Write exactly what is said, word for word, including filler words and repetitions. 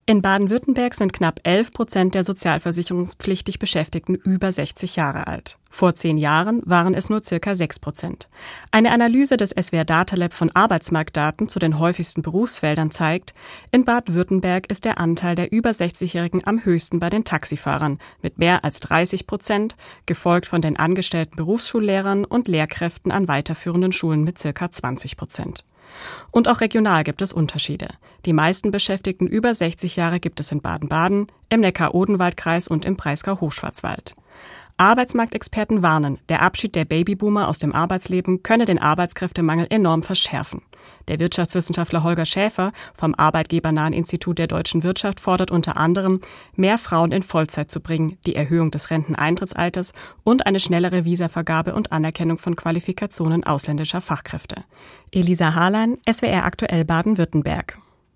In Baden-Württemberg sind knapp elf Prozent der sozialversicherungspflichtig Beschäftigten über sechzig Jahre alt. Vor zehn Jahren waren es nur circa sechs Prozent. Eine Analyse des S W R Data Lab von Arbeitsmarktdaten zu den häufigsten Berufsfeldern zeigt, in Baden-Württemberg ist der Anteil der über sechzigjährigen am höchsten bei den Taxifahrern mit mehr als dreißig Prozent, gefolgt von den angestellten Berufsschullehrern und Lehrkräften an weiterführenden Schulen mit circa zwanzig Prozent. Und auch regional gibt es Unterschiede. Die meisten Beschäftigten über sechzig Jahre gibt es in Baden-Baden, im Neckar-Odenwald-Kreis und im Breisgau-Hochschwarzwald. Arbeitsmarktexperten warnen, der Abschied der Babyboomer aus dem Arbeitsleben könne den Arbeitskräftemangel enorm verschärfen. Der Wirtschaftswissenschaftler Holger Schäfer vom Arbeitgebernahen Institut der deutschen Wirtschaft fordert unter anderem, mehr Frauen in Vollzeit zu bringen, die Erhöhung des Renteneintrittsalters und eine schnellere Visavergabe und Anerkennung von Qualifikationen ausländischer Fachkräfte. Elisa Harlein, S W R aktuell Baden-Württemberg.